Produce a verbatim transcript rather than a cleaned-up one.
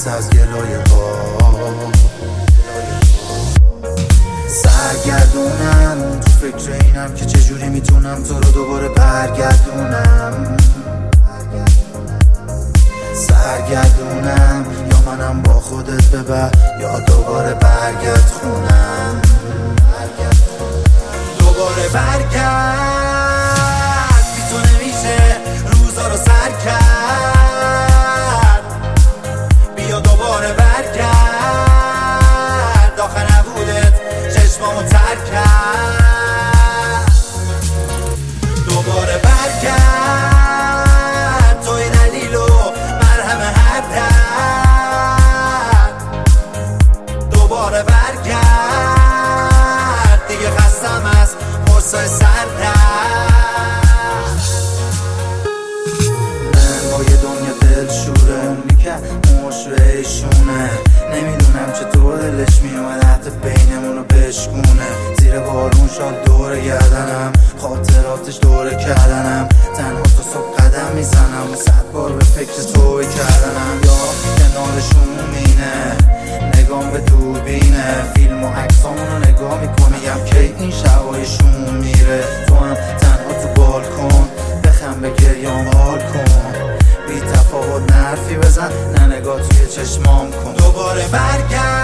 خسته از گلایه ها، سرگردونم تو فکر اینم که چجوری میتونم تو رو دوباره برگردونم. سرگردونم یا منم با خودت ببر یا دوباره برگرد خونم. دوباره برگرد بی تو نمیشه روزا رو سر کرد. بیا دوباره برگرد آخه نبودت چشمامو تر کرد. دوباره برگرد توی دلیل و مرهم هر درد. دوباره برگرد دیگه خستم از قرصای سردرد. من با یه دنیا دلشوره اونی که مشوه ایشونه، نمیدونم چطور دلش میومد حتی بینمونو بشکونه. زیر بارون شال دور گردنم، خاطراتش دور کردنم، تنها تو صبح قدم میزنم و صد بار به فکر توی کردنم. یا کنارشون مینه نگام به دوربینه، فیلم و عکسامونو نگاه میکنم میگم که این شبایشون میره. تو هم تنها تو بالکن بخم به گریام حال کن، بی تفاوت نرفی بزن نه نگاه توی چشمام کن. دوباره برگرد